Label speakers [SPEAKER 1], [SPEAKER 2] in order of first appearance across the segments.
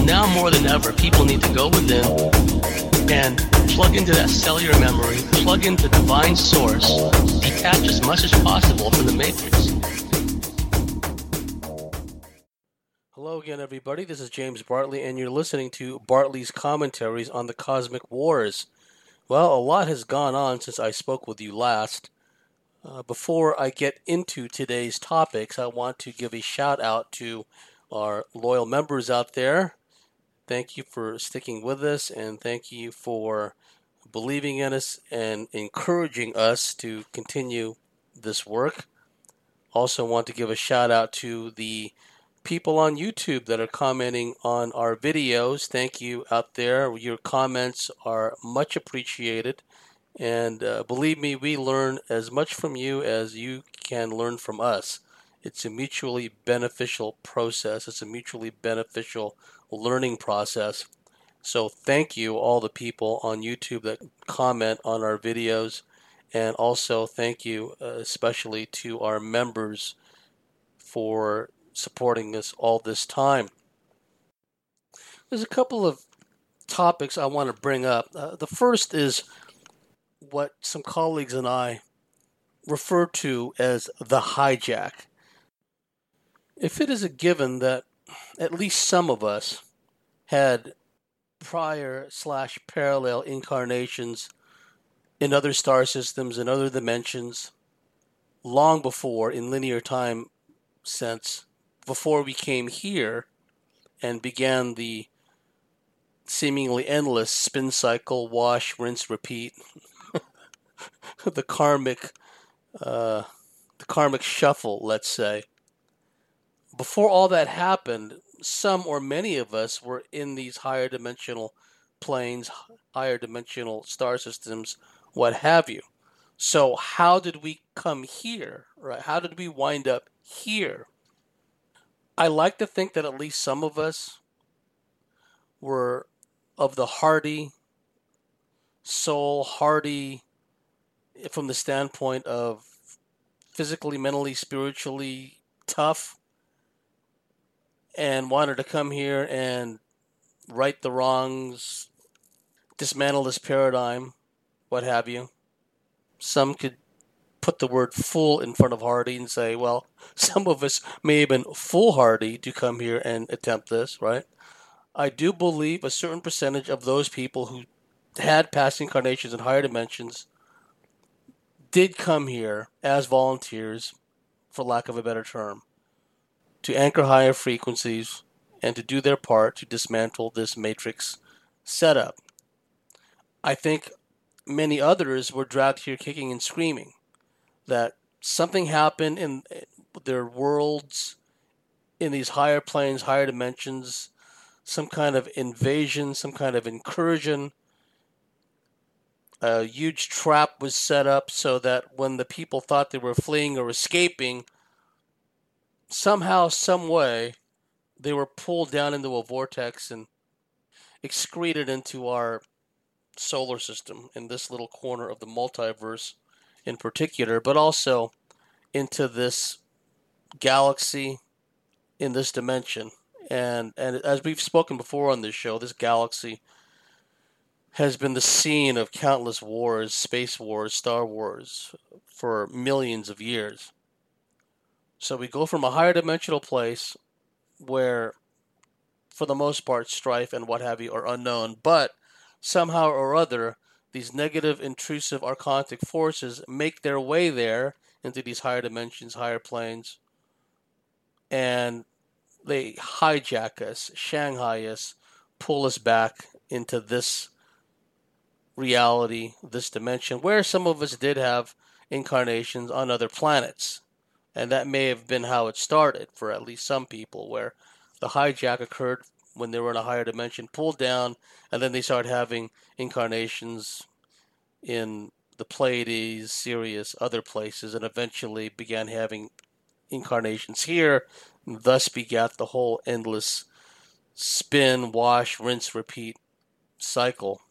[SPEAKER 1] now more than ever, people need to go within and plug into that cellular memory, plug into divine source, detach as much as possible from the matrix. Hello again, everybody. This is James Bartley, and you're listening to Bartley's Commentaries on the Cosmic Wars. Well, a lot has gone on since I spoke with you last. Before I get into today's topics, I want to give a shout out to our loyal members out there. Thank you for sticking with us, and thank you for believing in us and encouraging us to continue this work. Also want to give a shout out to the people on YouTube that are commenting on our videos. Thank you out there. Your comments are much appreciated. And believe me, we learn as much from you as you can learn from us. It's a mutually beneficial process. It's a mutually beneficial learning process. So thank you, all the people on YouTube that comment on our videos. And also thank you especially to our members for supporting us all this time. There's a couple of topics I want to bring up. The first is what some colleagues and I refer to as the hijack. If it is a given that at least some of us had prior/parallel incarnations in other star systems and other dimensions long before, in linear time sense, before we came here and began the seemingly endless spin cycle, wash, rinse, repeat, the karmic shuffle, let's say. Before all that happened, some or many of us were in these higher dimensional planes, higher dimensional star systems, what have you. So how did we come here, right? How did we wind up here? I like to think that at least some of us were of the hardy soul, hardy from the standpoint of physically, mentally, spiritually tough, and wanted to come here and right the wrongs, dismantle this paradigm, what have you. Some could put the word fool in front of hardy and say, well, some of us may have been foolhardy to come here and attempt this, right? I do believe a certain percentage of those people who had past incarnations in higher dimensions did come here as volunteers, for lack of a better term, to anchor higher frequencies and to do their part to dismantle this matrix setup. I think many others were dragged here kicking and screaming, that something happened in their worlds, in these higher planes, higher dimensions, some kind of invasion, some kind of incursion. A huge trap was set up so that when the people thought they were fleeing or escaping, somehow, some way, they were pulled down into a vortex and excreted into our solar system, in this little corner of the multiverse in particular, but also into this galaxy, in this dimension. And as we've spoken before on this show, this galaxy has been the scene of countless wars, space wars, Star Wars, for millions of years. So we go from a higher dimensional place where, for the most part, strife and what have you are unknown, but somehow or other, these negative, intrusive, archontic forces make their way there into these higher dimensions, higher planes, and they hijack us, Shanghai us, pull us back into this reality, this dimension, where some of us did have incarnations on other planets. And that may have been how it started for at least some people, where the hijack occurred when they were in a higher dimension, pulled down, and then they started having incarnations in the Pleiades, Sirius, other places, and eventually began having incarnations here, and thus begat the whole endless spin, wash, rinse, repeat cycle.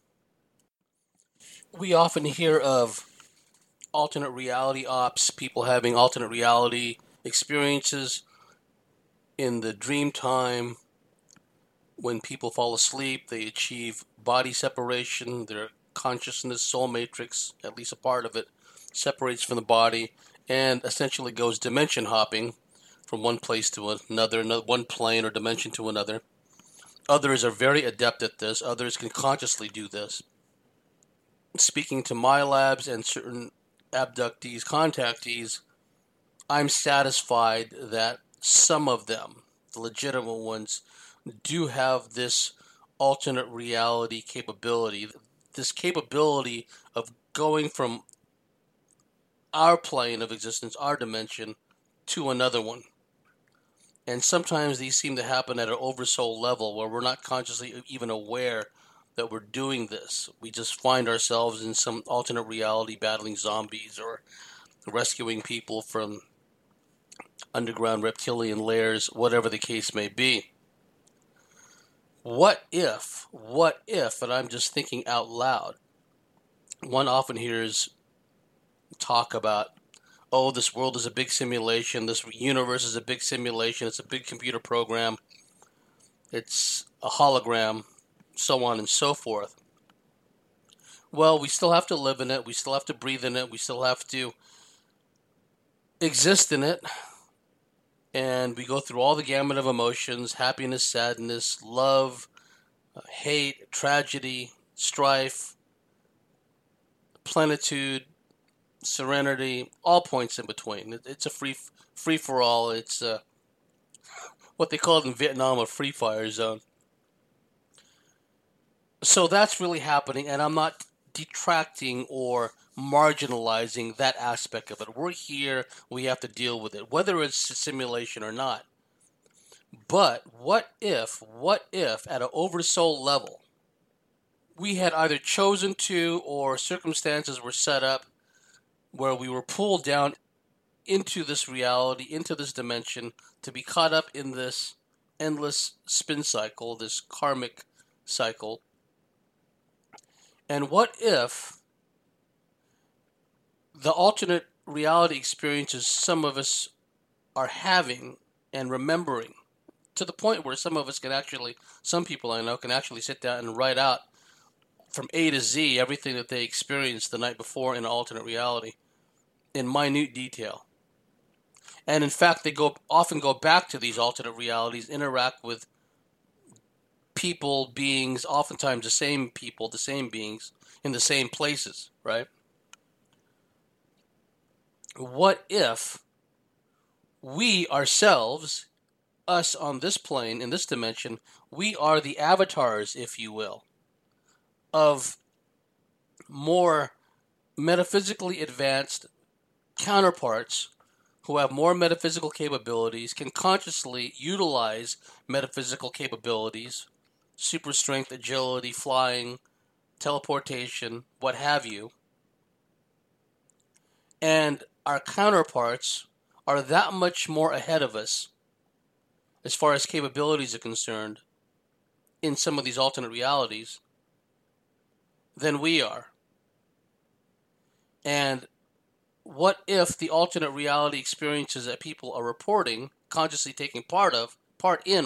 [SPEAKER 1] We often hear of alternate reality ops, people having alternate reality experiences in the dream time, when people fall asleep, they achieve body separation. Their consciousness, soul matrix, at least a part of it, separates from the body and essentially goes dimension hopping from one place to another, one plane or dimension to another. Others are very adept at this. Others can consciously do this. Speaking to my labs and certain abductees, contactees, I'm satisfied that some of them, the legitimate ones, do have this alternate reality capability. This capability of going from our plane of existence, our dimension, to another one. And sometimes these seem to happen at an oversoul level where we're not consciously even aware that we're doing this. We just find ourselves in some alternate reality battling zombies or rescuing people from underground reptilian lairs, whatever the case may be. What if, and I'm just thinking out loud, one often hears talk about, oh, this world is a big simulation, this universe is a big simulation, it's a big computer program, it's a hologram, so on and so forth. Well, we still have to live in it, we still have to breathe in it, we still have to exist in it, and we go through all the gamut of emotions: happiness, sadness, love, hate, tragedy, strife, plenitude, serenity, all points in between. It's a free for all. It's what they called in Vietnam a free fire zone. So that's really happening, and I'm not detracting or marginalizing that aspect of it. We're here, we have to deal with it, whether it's a simulation or not. But what if at an oversoul level, we had either chosen to or circumstances were set up where we were pulled down into this reality, into this dimension, to be caught up in this endless spin cycle, this karmic cycle. And what if the alternate reality experiences some of us are having and remembering, to the point where some people I know can actually sit down and write out from A to Z everything that they experienced the night before in an alternate reality in minute detail. And in fact, they often go back to these alternate realities, interact with people, beings, oftentimes the same people, the same beings, in the same places, right? What if we ourselves, us on this plane, in this dimension, we are the avatars, if you will, of more metaphysically advanced counterparts who have more metaphysical capabilities, can consciously utilize metaphysical capabilities, super strength, agility, flying, teleportation, what have you. And our counterparts are that much more ahead of us as far as capabilities are concerned in some of these alternate realities than we are. And what if the alternate reality experiences that people are reporting, consciously taking part in,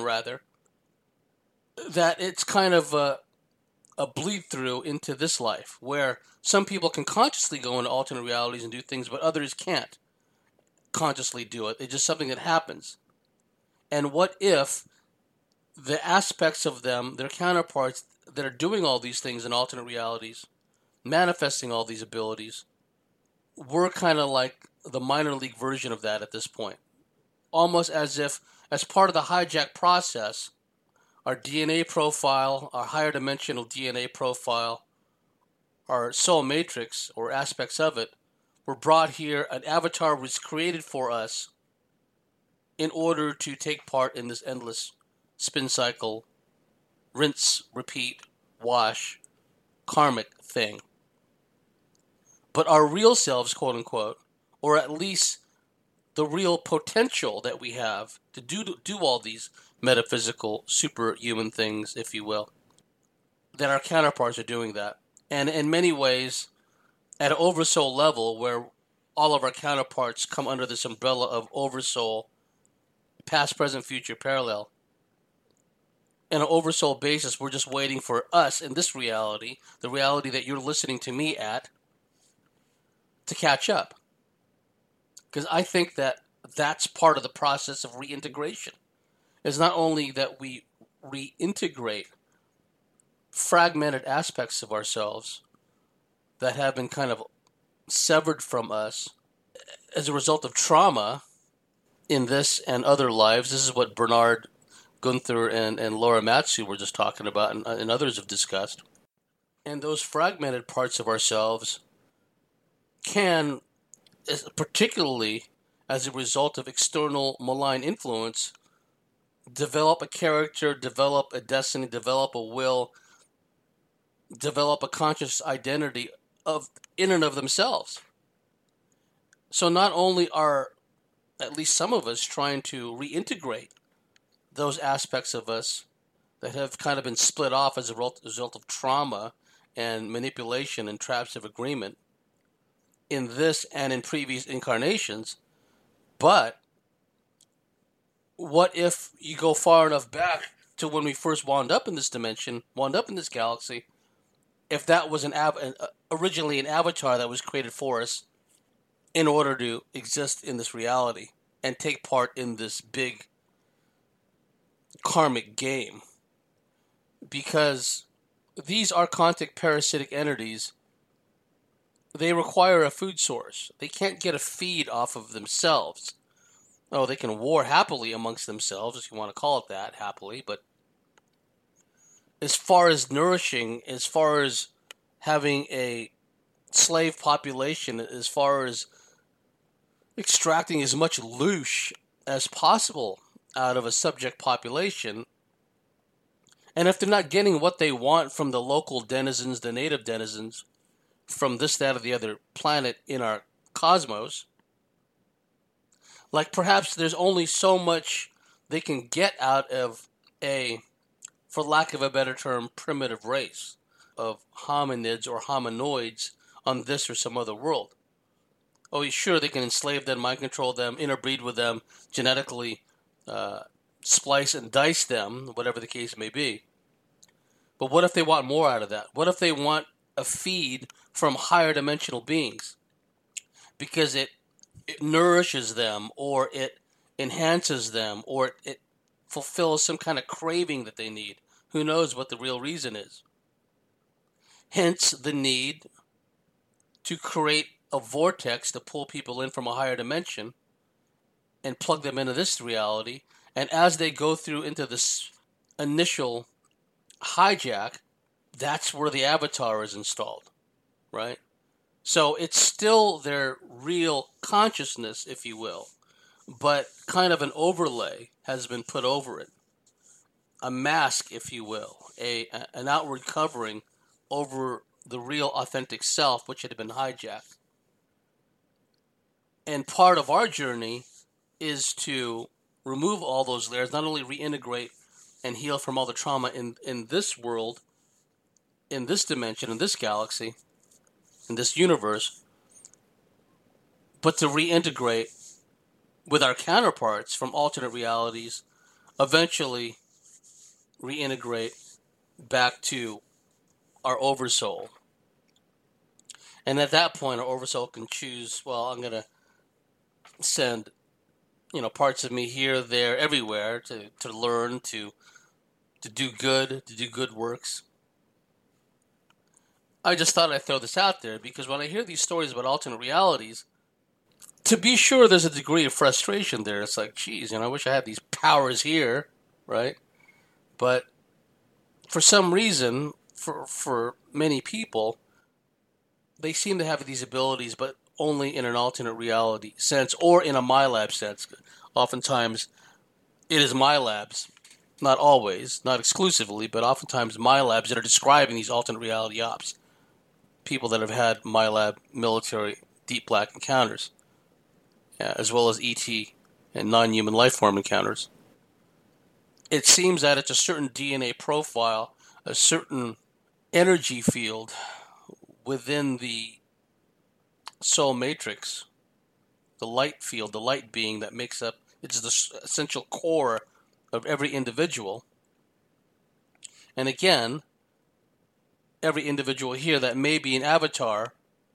[SPEAKER 1] that it's kind of a bleed through into this life, where some people can consciously go into alternate realities and do things, but others can't consciously do it. It's just something that happens. And what if the aspects of them, their counterparts that are doing all these things in alternate realities, manifesting all these abilities, we're kind of like the minor league version of that at this point. Almost as if, as part of the hijack process, our DNA profile, our higher dimensional DNA profile, our soul matrix, or aspects of it, were brought here. An avatar was created for us in order to take part in this endless spin cycle, rinse, repeat, wash, karmic thing. But our real selves, quote unquote, or at least the real potential that we have to do all these metaphysical, superhuman things, if you will, that our counterparts are doing that. And in many ways, at an oversoul level, where all of our counterparts come under this umbrella of oversoul, past, present, future, parallel. on an oversoul basis, we're just waiting for us in this reality, the reality that you're listening to me at, to catch up. Because I think that that's part of the process of reintegration. It's not only that we reintegrate fragmented aspects of ourselves that have been kind of severed from us as a result of trauma in this and other lives. This is what Bernard Gunther and Laura Matsu were just talking about, and others have discussed. And those fragmented parts of ourselves can, particularly as a result of external malign influence, develop a character, develop a destiny, develop a will, develop a conscious identity of in and of themselves. So not only are at least some of us trying to reintegrate those aspects of us that have kind of been split off as a result of trauma and manipulation and traps of agreement in this and in previous incarnations, but what if you go far enough back to when we first wound up in this dimension, wound up in this galaxy, if that was originally an avatar that was created for us in order to exist in this reality and take part in this big karmic game? Because these archontic parasitic entities, they require a food source. They can't get a feed off of themselves. Oh, they can war happily amongst themselves, if you want to call it that, happily, but as far as nourishing, as far as having a slave population, as far as extracting as much loosh as possible out of a subject population, and if they're not getting what they want from the local denizens, the native denizens, from this, that, or the other planet in our cosmos, like perhaps there's only so much they can get out of a, for lack of a better term, primitive race of hominids or hominoids on this or some other world. Oh, sure, they can enslave them, mind control them, interbreed with them, genetically splice and dice them, whatever the case may be. But what if they want more out of that? What if they want a feed from higher dimensional beings? Because it nourishes them, or it enhances them, or it fulfills some kind of craving that they need. Who knows what the real reason is? Hence the need to create a vortex to pull people in from a higher dimension and plug them into this reality. And as they go through into this initial hijack, that's where the avatar is installed, right? So it's still their real consciousness, if you will, but kind of an overlay has been put over it. A mask, if you will, an outward covering over the real authentic self, which had been hijacked. And part of our journey is to remove all those layers, not only reintegrate and heal from all the trauma in this world, in this dimension, in this galaxy, in this universe, but to reintegrate with our counterparts from alternate realities, eventually reintegrate back to our oversoul. And at that point, our oversoul can choose, well, I'm going to send, parts of me here, there, everywhere to learn, to do good works. I just thought I'd throw this out there because when I hear these stories about alternate realities, to be sure there's a degree of frustration there. It's like, geez, I wish I had these powers here, right? But for some reason, for many people, they seem to have these abilities, but only in an alternate reality sense or in a MyLab sense. Oftentimes, it is MyLabs, not always, not exclusively, but oftentimes MyLabs that are describing these alternate reality ops. People that have had MyLab military deep black encounters, as well as ET and non-human life form encounters. It seems that it's a certain DNA profile, a certain energy field within the soul matrix, the light field, the light being that makes up, it's the essential core of every individual. And again, every individual here that may be an avatar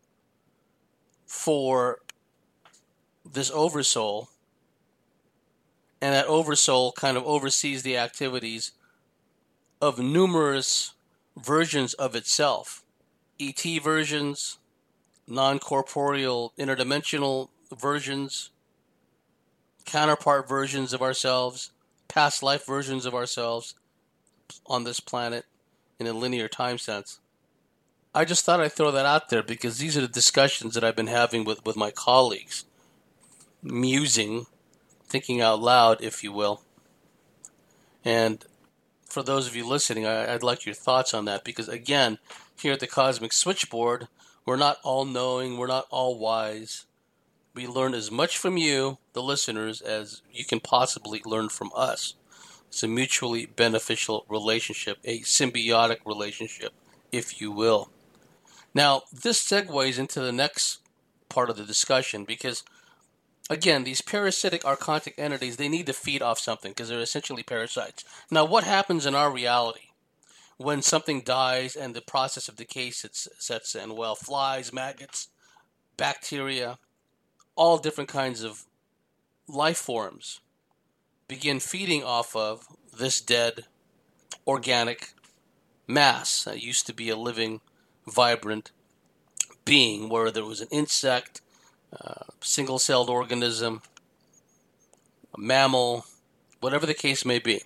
[SPEAKER 1] for this oversoul, and that oversoul kind of oversees the activities of numerous versions of itself. ET versions, non-corporeal interdimensional versions, counterpart versions of ourselves, past life versions of ourselves on this planet in a linear time sense. I just thought I'd throw that out there because these are the discussions that I've been having with my colleagues. Musing, thinking out loud, if you will. And for those of you listening, I'd like your thoughts on that because, again, here at the Cosmic Switchboard, we're not all knowing, we're not all wise. We learn as much from you, the listeners, as you can possibly learn from us. It's a mutually beneficial relationship, a symbiotic relationship, if you will. Now, this segues into the next part of the discussion because, again, these parasitic archontic entities, they need to feed off something because they're essentially parasites. Now, what happens in our reality when something dies and the process of decay sets in? Well, flies, maggots, bacteria, all different kinds of life forms begin feeding off of this dead organic mass that used to be a living, vibrant being, where there was an insect, single-celled organism, a mammal, whatever the case may be.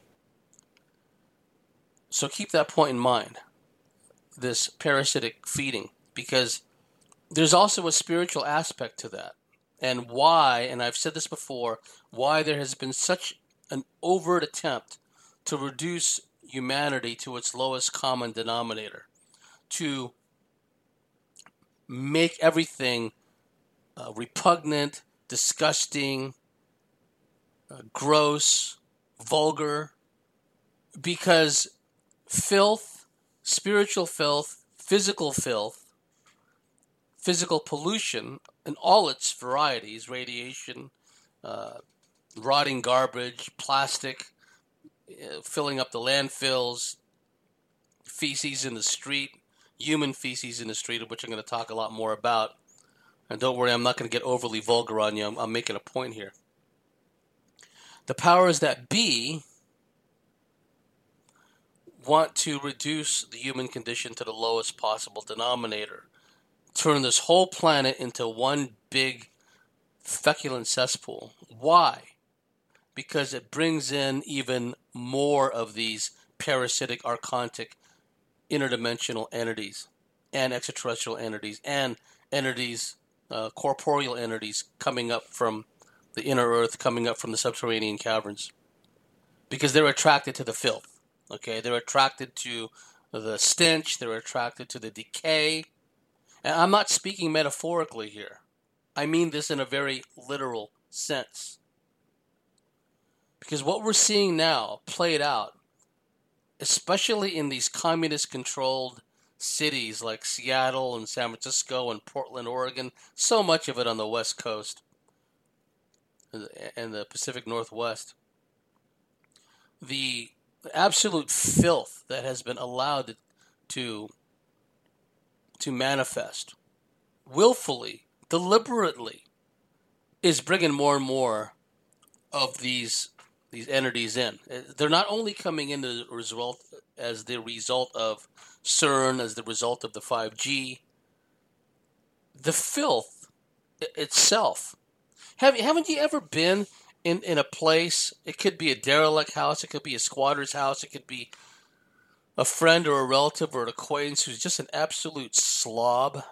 [SPEAKER 1] So keep that point in mind, this parasitic feeding, because there's also a spiritual aspect to that. And why, and I've said this before, why there has been such an overt attempt to reduce humanity to its lowest common denominator, to make everything repugnant, disgusting, gross, vulgar, because filth, spiritual filth, physical pollution in all its varieties, radiation, rotting garbage, plastic, filling up the landfills, feces in the street, human feces in the street, of which I'm going to talk a lot more about. And don't worry, I'm not going to get overly vulgar on you. I'm making a point here. The powers that be want to reduce the human condition to the lowest possible denominator. Turn this whole planet into one big feculent cesspool. Why? Because it brings in even more of these parasitic, archontic, interdimensional entities and extraterrestrial entities and entities, corporeal entities coming up from the inner earth, coming up from the subterranean caverns. Because they're attracted to the filth. Okay, they're attracted to the stench, they're attracted to the decay. And I'm not speaking metaphorically here. I mean this in a very literal sense. Because what we're seeing now played out, especially in these communist-controlled cities like Seattle and San Francisco and Portland, Oregon, so much of it on the West Coast and the Pacific Northwest, the absolute filth that has been allowed to manifest willfully, deliberately, is bringing more and more of these entities in. They're not only coming in as the result of CERN, as the result of the 5G. The filth itself. Haven't you ever been in a place? It could be a derelict house, it could be a squatter's house, it could be a friend or a relative or an acquaintance who's just an absolute slob.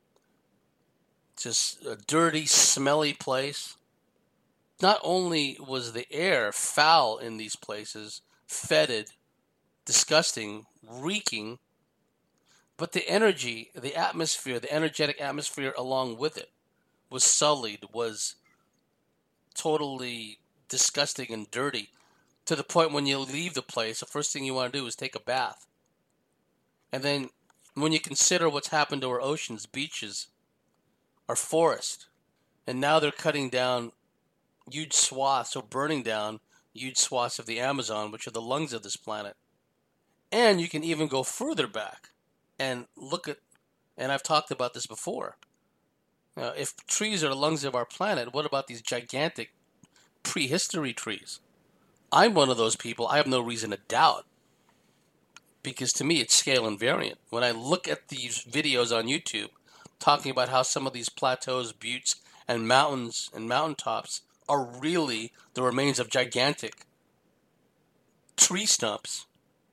[SPEAKER 1] Just a dirty, smelly place. Not only was the air foul in these places, fetid, disgusting, reeking, but the energy, the atmosphere, the energetic atmosphere along with it was sullied, was totally disgusting and dirty, to the point when you leave the place, the first thing you want to do is take a bath. And then when you consider what's happened to our oceans, beaches, our forest, and now they're cutting down huge swaths, or burning down huge swaths of the Amazon, which are the lungs of this planet. And you can even go further back and look at, and I've talked about this before. If trees are the lungs of our planet, what about these gigantic prehistory trees? I'm one of those people. I have no reason to doubt, because to me it's scale invariant. When I look at these videos on YouTube talking about how some of these plateaus, buttes, and mountains and mountaintops are really the remains of gigantic tree stumps.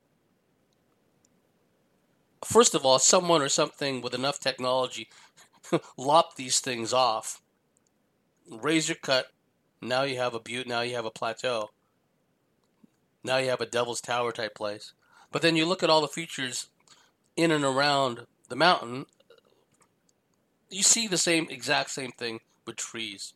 [SPEAKER 1] First of all, someone or something with enough technology lopped these things off. Razor cut. Now you have a butte. Now you have a plateau. Now you have a Devil's Tower type place. But then you look at all the features in and around the mountain, you see the exact same thing with trees.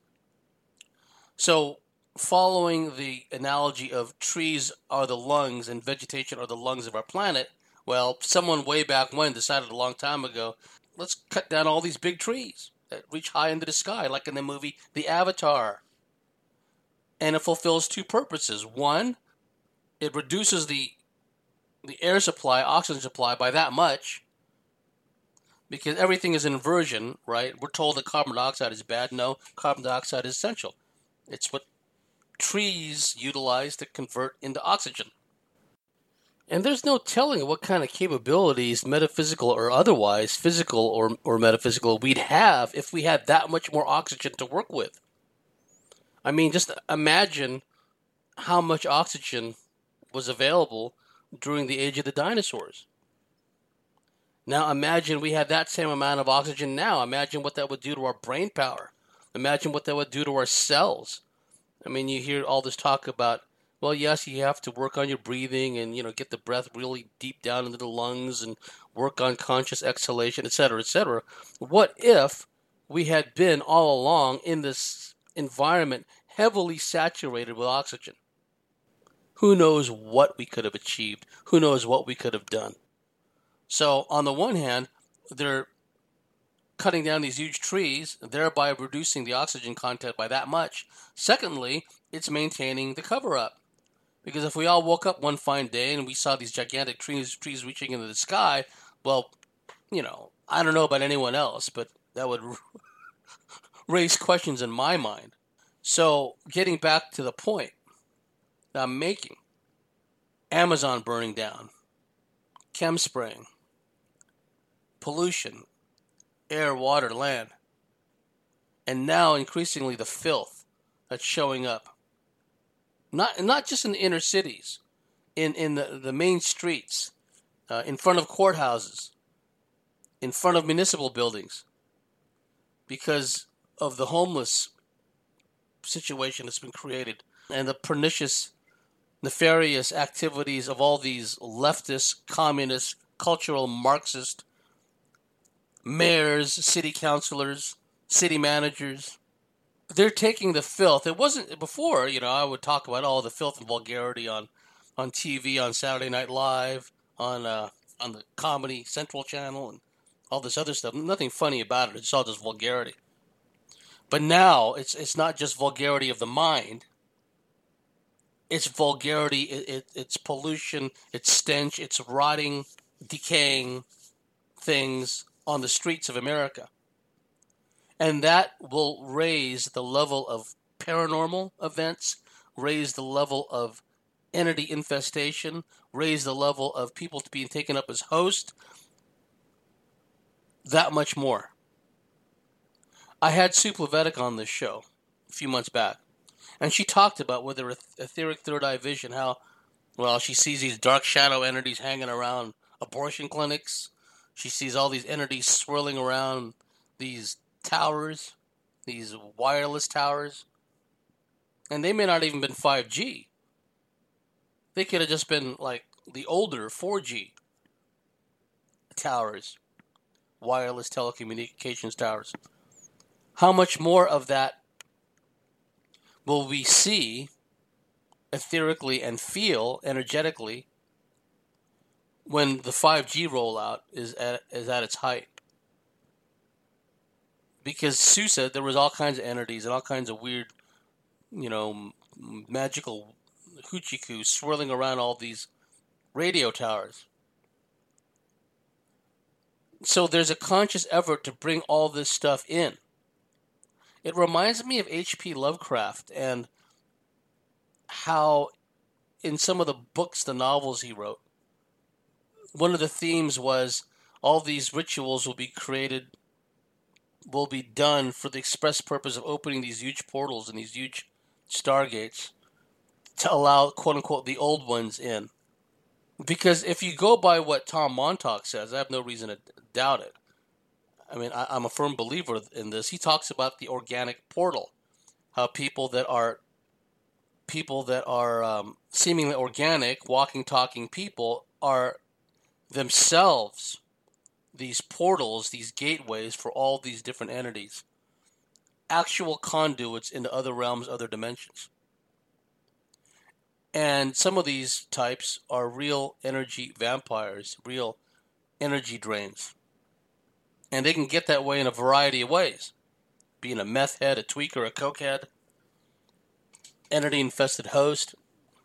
[SPEAKER 1] So, following the analogy of trees are the lungs and vegetation are the lungs of our planet, well, someone way back when decided a long time ago, let's cut down all these big trees that reach high into the sky, like in the movie The Avatar. And it fulfills two purposes. One, it reduces the air supply, oxygen supply by that much, because everything is inversion, right? We're told that carbon dioxide is bad. No, carbon dioxide is essential. It's what trees utilize to convert into oxygen. And there's no telling what kind of capabilities, metaphysical or otherwise, physical or metaphysical, we'd have if we had that much more oxygen to work with. I mean, just imagine how much oxygen was available during the age of the dinosaurs. Now imagine we had that same amount of oxygen now. Imagine what that would do to our brain power. Imagine what that would do to our cells. I mean, you hear all this talk about, well, yes, you have to work on your breathing and, get the breath really deep down into the lungs and work on conscious exhalation, etc., etc. What if we had been all along in this environment heavily saturated with oxygen? Who knows what we could have achieved? Who knows what we could have done? So, on the one hand, they're cutting down these huge trees, thereby reducing the oxygen content by that much. Secondly, it's maintaining the cover-up. Because if we all woke up one fine day and we saw these gigantic trees reaching into the sky, well, I don't know about anyone else, but that would raise questions in my mind. So, getting back to the point that I'm making, Amazon burning down, chem spraying, pollution, air, water, land, and now increasingly the filth that's showing up. Not just in the inner cities, in the main streets, in front of courthouses, in front of municipal buildings, because of the homeless situation that's been created and the pernicious, nefarious activities of all these leftist, communist, cultural, Marxist mayors, city councilors, city managers. They're taking the filth. It wasn't before, I would talk about all the filth and vulgarity on TV, on Saturday Night Live, on the Comedy Central channel, and all this other stuff. Nothing funny about it. It's all just vulgarity. But now it's not just vulgarity of the mind. It's vulgarity. It's pollution. It's stench. It's rotting, decaying things on the streets of America. And that will raise the level of paranormal events, raise the level of entity infestation, raise the level of people being taken up as hosts, that much more. I had Sue Plevetic on this show a few months back, and she talked about with her etheric third eye vision how, she sees these dark shadow entities hanging around abortion clinics. She sees all these entities swirling around these towers, these wireless towers. And they may not even been 5G. They could have just been like the older 4G towers, wireless telecommunications towers. How much more of that will we see etherically and feel energetically when the 5G rollout is at its height? Because Sue said there was all kinds of entities and all kinds of weird, magical hoochie-coo swirling around all these radio towers. So there's a conscious effort to bring all this stuff in. It reminds me of H.P. Lovecraft and how in some of the books, the novels he wrote, one of the themes was all these rituals will be created, will be done for the express purpose of opening these huge portals and these huge stargates to allow, quote unquote, the old ones in. Because if you go by what Tom Montauk says, I have no reason to doubt it. I mean, I'm a firm believer in this. He talks about the organic portal, how people that are seemingly organic, walking, talking people are themselves these portals, these gateways for all these different entities, actual conduits into other realms, other dimensions. And some of these types are real energy vampires, real energy drains. And they can get that way in a variety of ways. Being a meth head, a tweaker, a cokehead, entity-infested host.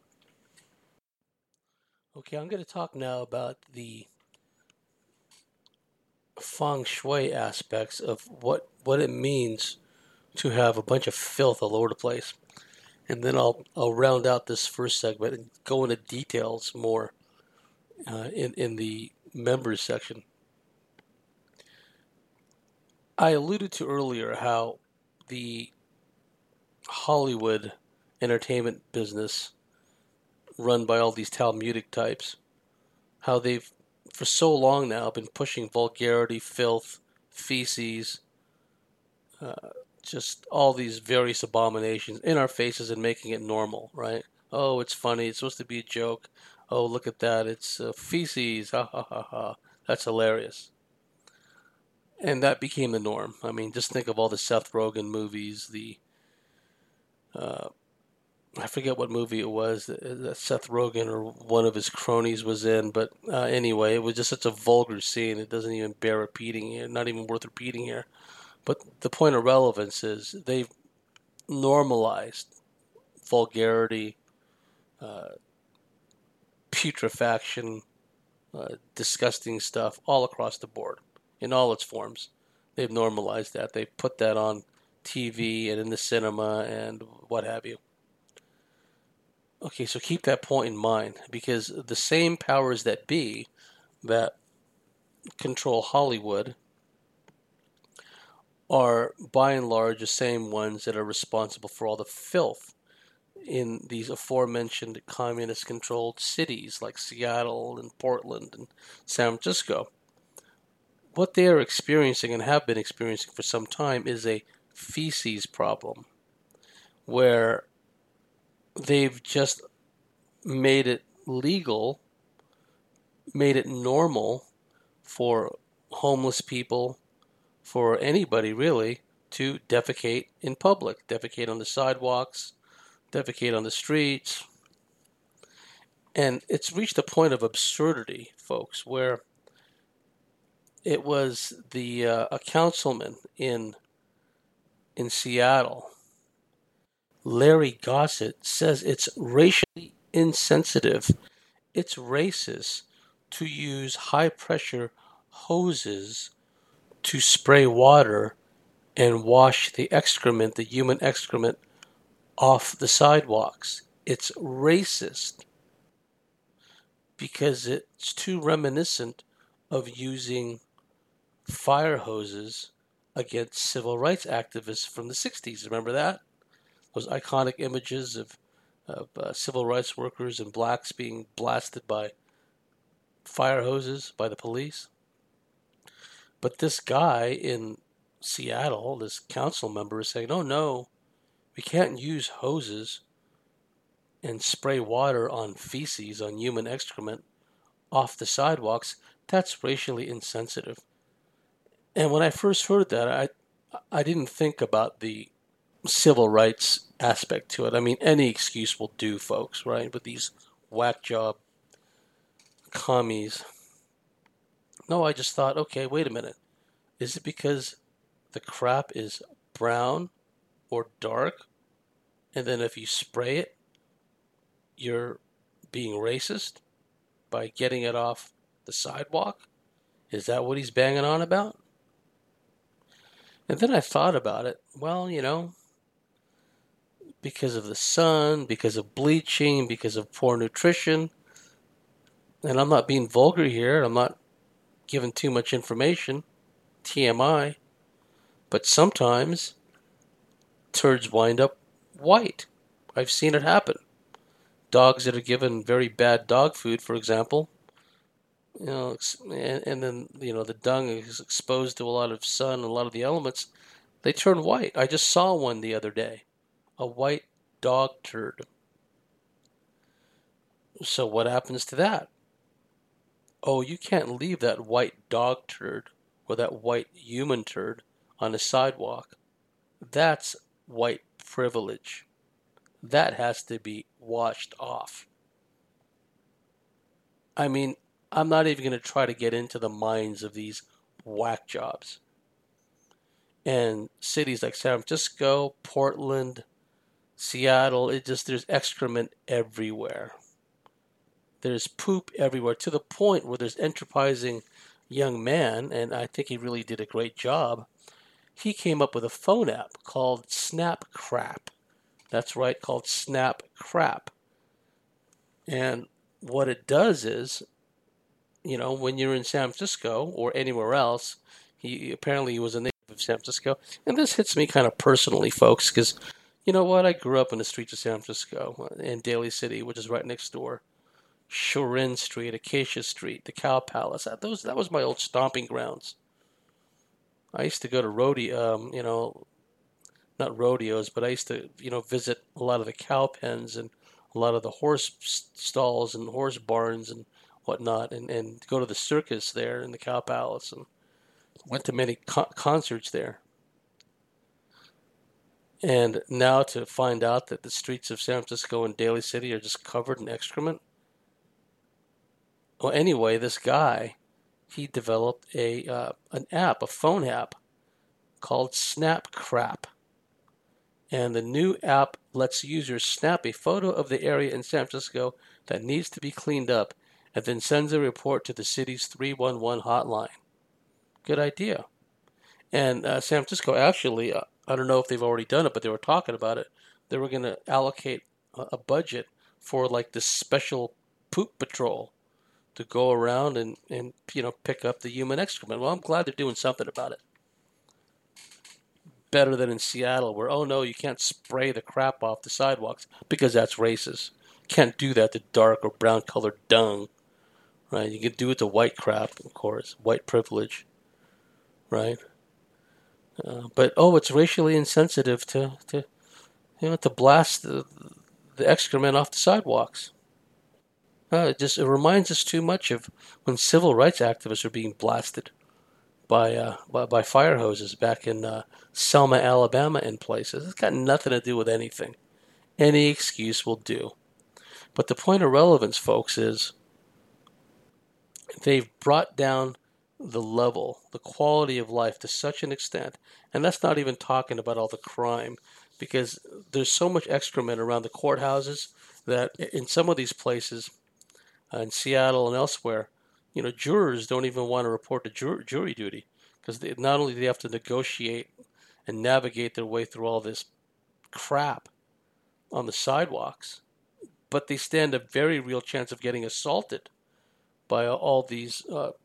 [SPEAKER 1] Okay, I'm going to talk now about the feng shui aspects of what it means to have a bunch of filth all over the place. And then I'll round out this first segment and go into details more in the members section. I alluded to earlier how the Hollywood entertainment business run by all these Talmudic types, how they've for so long now been pushing vulgarity, filth, feces, just all these various abominations in our faces and making it normal, right? Oh, it's funny. It's supposed to be a joke. Oh, look at that. It's feces. Ha ha ha ha. That's hilarious. And that became the norm. I mean, just think of all the Seth Rogen movies. Uh, I forget what movie it was that Seth Rogen or one of his cronies was in, but anyway, it was just such a vulgar scene. It doesn't even bear repeating here. Not even worth repeating here. But the point of relevance is they've normalized vulgarity, uh, putrefaction, disgusting stuff all across the board in all its forms. They've normalized that. They've put that on TV and in the cinema and what have you. Okay, so keep that point in mind because the same powers that be that control Hollywood are by and large the same ones that are responsible for all the filth in these aforementioned communist controlled cities like Seattle and Portland and San Francisco. What they are experiencing and have been experiencing for some time is a feces problem where they've just made it legal, made it normal for homeless people, for anybody really, to defecate in public, defecate on the sidewalks, defecate on the streets. And it's reached a point of absurdity, folks, where it was a councilman in Seattle, Larry Gossett, says it's racially insensitive. It's racist to use high pressure hoses to spray water and wash the excrement, the human excrement, off the sidewalks. It's racist because it's too reminiscent of using fire hoses against civil rights activists from the 60s. Remember that? Those iconic images of civil rights workers and blacks being blasted by fire hoses by the police. But this guy in Seattle, this council member, is saying, oh no, we can't use hoses and spray water on feces, on human excrement, off the sidewalks. That's racially insensitive. And when I first heard that, I didn't think about the civil rights aspect to it. I mean, any excuse will do, folks, right? But these whack job commies. No, I just thought, okay, wait a minute. Is it because the crap is brown or dark? And then if you spray it, you're being racist by getting it off the sidewalk? Is that what he's banging on about? And then I thought about it. Well, because of the sun, because of bleaching, because of poor nutrition, and I'm not being vulgar here, I'm not giving too much information, TMI, but sometimes turds wind up white. I've seen it happen. Dogs that are given very bad dog food, for example, and then the dung is exposed to a lot of sun and a lot of the elements, they turn white. I just saw one the other day, a white dog turd. So what happens to that? Oh, you can't leave that white dog turd or that white human turd on the sidewalk. That's white privilege. That has to be washed off. I mean, I'm not even going to try to get into the minds of these whack jobs. And cities like San Francisco, Portland, Seattle, there's excrement everywhere. There's poop everywhere to the point where there's enterprising young man, and I think he really did a great job. He came up with a phone app called Snap Crap. That's right, called Snap Crap. And what it does is, when you're in San Francisco or anywhere else, he apparently was a native of San Francisco. And this hits me kind of personally, folks, because you know what? I grew up in the streets of San Francisco, in Daly City, which is right next door. Shorin Street, Acacia Street, the Cow Palace. That was my old stomping grounds. I used to go to not rodeos, but I used to, visit a lot of the cow pens and a lot of the horse stalls and horse barns and whatnot, and go to the circus there in the Cow Palace, and went to many concerts there. And now to find out that the streets of San Francisco and Daly City are just covered in excrement. Well, anyway, this guy, he developed an app, a phone app called Snap Crap. And the new app lets users snap a photo of the area in San Francisco that needs to be cleaned up and then sends a report to the city's 311 hotline. Good idea. And San Francisco actually, I don't know if they've already done it, but they were talking about it. They were going to allocate a budget for like this special poop patrol to go around and pick up the human excrement. Well, I'm glad they're doing something about it. Better than in Seattle, where, oh no, you can't spray the crap off the sidewalks because that's racist. Can't do that to dark or brown colored dung, right? You can do it to white crap, of course, white privilege, right? But it's racially insensitive to blast the excrement off the sidewalks. It reminds us too much of when civil rights activists are being blasted by fire hoses back in Selma, Alabama, and places. It's got nothing to do with anything. Any excuse will do. But the point of relevance, folks, is they've brought down the level, the quality of life to such an extent, and that's not even talking about all the crime, because there's so much excrement around the courthouses that in some of these places, in Seattle and elsewhere, jurors don't even want to report to jury duty because not only do they have to negotiate and navigate their way through all this crap on the sidewalks, but they stand a very real chance of getting assaulted by all these,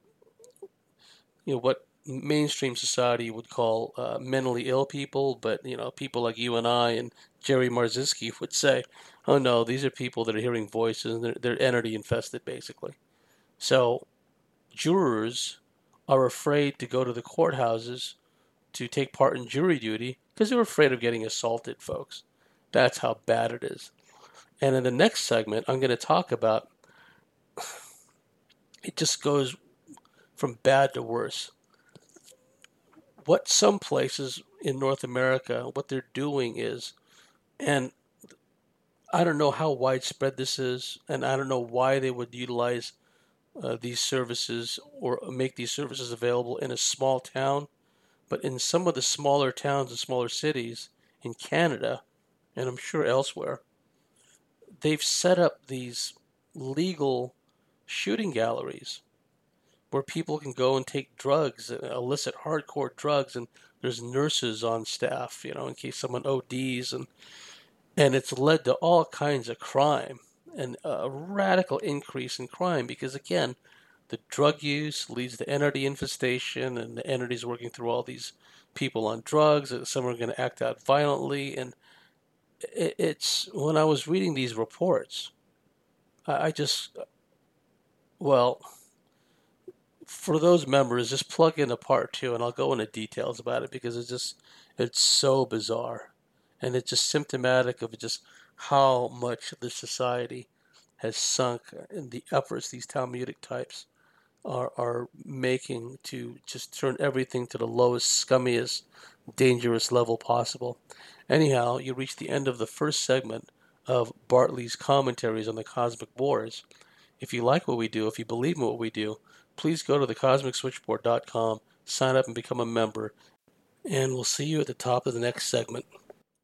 [SPEAKER 1] what mainstream society would call mentally ill people, but people like you and I and Jerry Marzinski would say, "Oh no, these are people that are hearing voices and they're entity infested, basically." So jurors are afraid to go to the courthouses to take part in jury duty because they're afraid of getting assaulted, folks. That's how bad it is. And in the next segment, I'm going to talk about it just goes from bad to worse. What some places in North America, what they're doing is, and I don't know how widespread this is, and I don't know why they would utilize these services or make these services available in a small town, but in some of the smaller towns and smaller cities in Canada, and I'm sure elsewhere, they've set up these legal shooting galleries where people can go and take drugs, illicit hardcore drugs, and there's nurses on staff, in case someone ODs, and it's led to all kinds of crime and a radical increase in crime because, again, the drug use leads to entity infestation, and the entity's working through all these people on drugs. Some are going to act out violently, and it's when I was reading these reports, I just, well, for those members, just plug in a part two, and I'll go into details about it because it's so bizarre, and it's just symptomatic of just how much the society has sunk in the efforts these Talmudic types are making to just turn everything to the lowest, scummiest, dangerous level possible. Anyhow, you reach the end of the first segment of Bartley's commentaries on the cosmic wars. If you like what we do, if you believe in what we do, please go to thecosmicswitchboard.com, sign up and become a member, and we'll see you at the top of the next segment.